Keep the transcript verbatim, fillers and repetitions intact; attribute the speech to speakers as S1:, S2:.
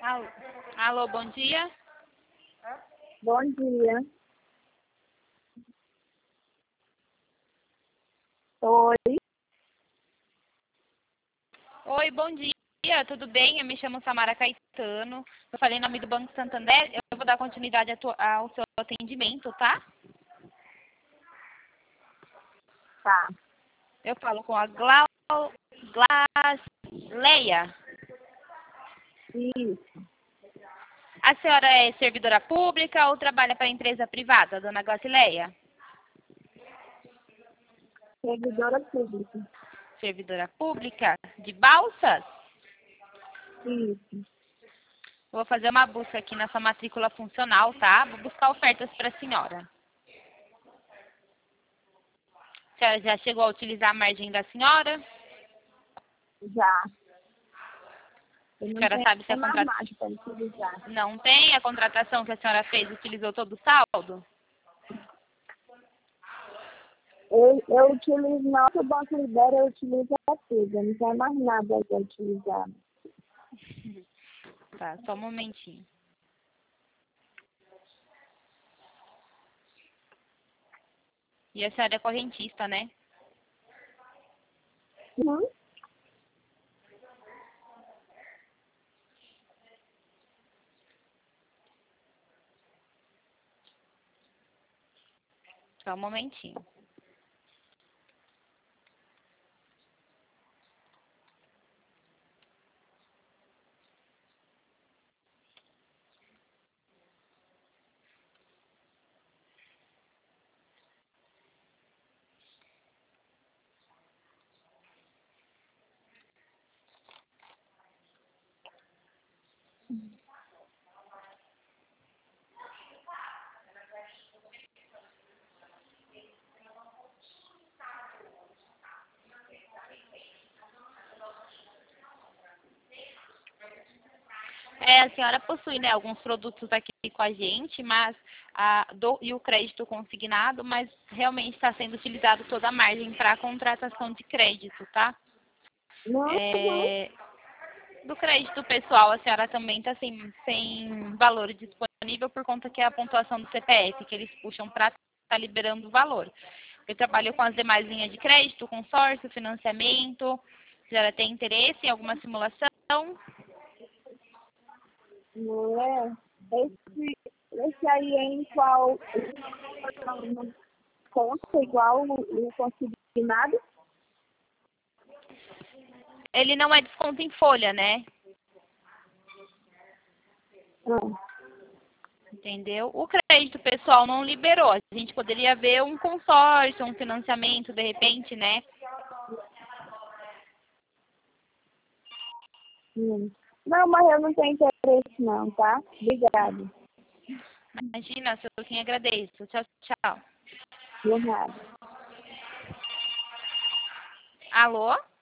S1: Alô, alô, bom dia.
S2: Bom dia. Oi.
S1: Oi, bom dia, tudo bem? Eu me chamo Samara Caetano. Eu falei em nome do Banco Santander. Eu vou dar continuidade a tu- ao seu atendimento, tá?
S2: Tá.
S1: Eu falo com a Glau... Glasleia.
S2: Isso.
S1: A senhora é servidora pública ou trabalha para empresa privada, dona Glasleia?
S2: Servidora pública.
S1: Servidora pública de Balsas?
S2: Isso.
S1: Vou fazer uma busca aqui na sua matrícula funcional, tá? Vou buscar ofertas para a senhora. A senhora já chegou a utilizar a margem da senhora?
S2: Já. Eu
S1: A
S2: não
S1: senhora
S2: tenho
S1: sabe se a
S2: mais
S1: contratação...
S2: margem para utilizar.
S1: Não tem? A contratação que a senhora fez utilizou todo o saldo?
S2: Eu, eu utilizo, na hora que o banco libera, eu utilizo a tudo. Eu não tenho mais nada para utilizar.
S1: Tá, só um momentinho. E a senhora é correntista, né?
S2: Uhum.
S1: Só um momentinho. É, a senhora possui, né, alguns produtos aqui com a gente, mas a, do, e o crédito consignado, mas realmente está sendo utilizado toda a margem para a contratação de crédito, tá?
S2: Não, uhum.
S1: É, do crédito pessoal, a senhora também está sem, sem valor disponível por conta que é a pontuação do C P F, que eles puxam para estar liberando o valor. Eu trabalho com as demais linhas de crédito, consórcio, financiamento. A senhora tem interesse em alguma simulação?
S2: Não é. Esse, esse aí é em qual não conta igual o consignado?
S1: Ele não é desconto em folha, né?
S2: Não.
S1: Entendeu? O crédito pessoal não liberou. A gente poderia ver um consórcio, um financiamento, de repente, né?
S2: Hum. Não, mas eu não tenho interesse não, tá? Obrigada.
S1: Imagina, se eu quem agradeço. Tchau, tchau.
S2: De nada.
S1: Alô?